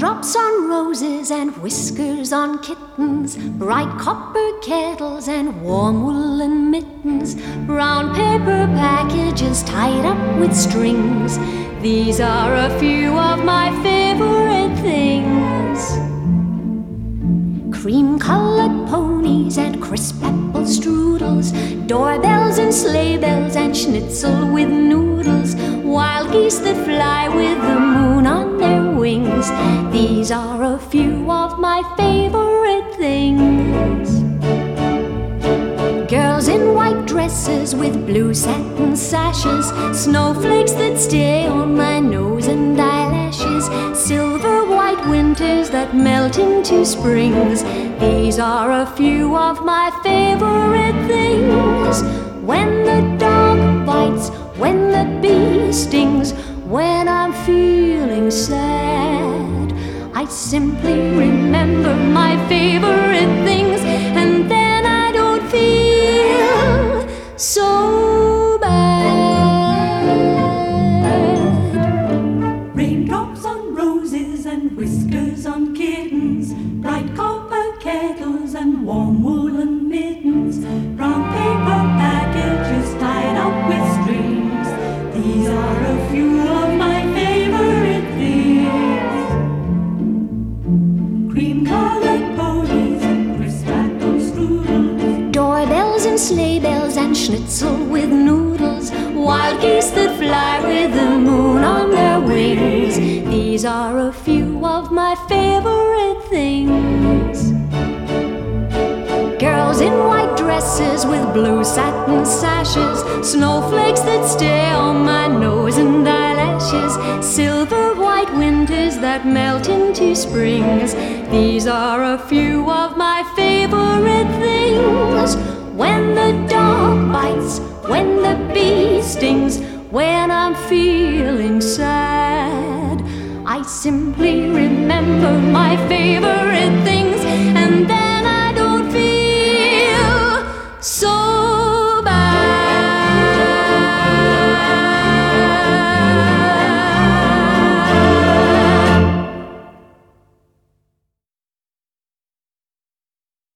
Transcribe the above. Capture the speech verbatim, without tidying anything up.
Raindrops on roses and whiskers on kittens, bright copper kettles and warm woolen mittens, brown paper packages tied up with strings. These are a few of my favorite things. Cream-colored ponies and crisp apple strudels, doorbells and sleigh bells and schnitzel with noodles, wild geese that fly with the moon on their wings. These are a few of my favorite things. Girls in white dresses with blue satin sashes, snowflakes that stay on my nose and eyelashes, silver white winters that melt into springs. These are a few of my favorite things. When the dog bites, when the bee stings, when I'm feeling sad, I simply remember my favorite things, and then I don't feel so bad. Raindrops on roses and whiskers on kittens, bright copper kettles and warm woolen mittens, brown paper packages tied up with strings. These are a few of my favorite things. Cream-colored ponies and crisp apple strudels, Doorbells and sleigh bells and schnitzel with noodles, wild geese that fly with the moon on their wings. These are a few of my favorite things. Girls in white dresses with blue satin sashes, snowflakes that stay on my nose and eyelashes, silver white winters that melt into springs. These are a few of my favorite things. When the dog bites, when the bee stings, when I'm feeling sad, I simply remember my favorite things, and then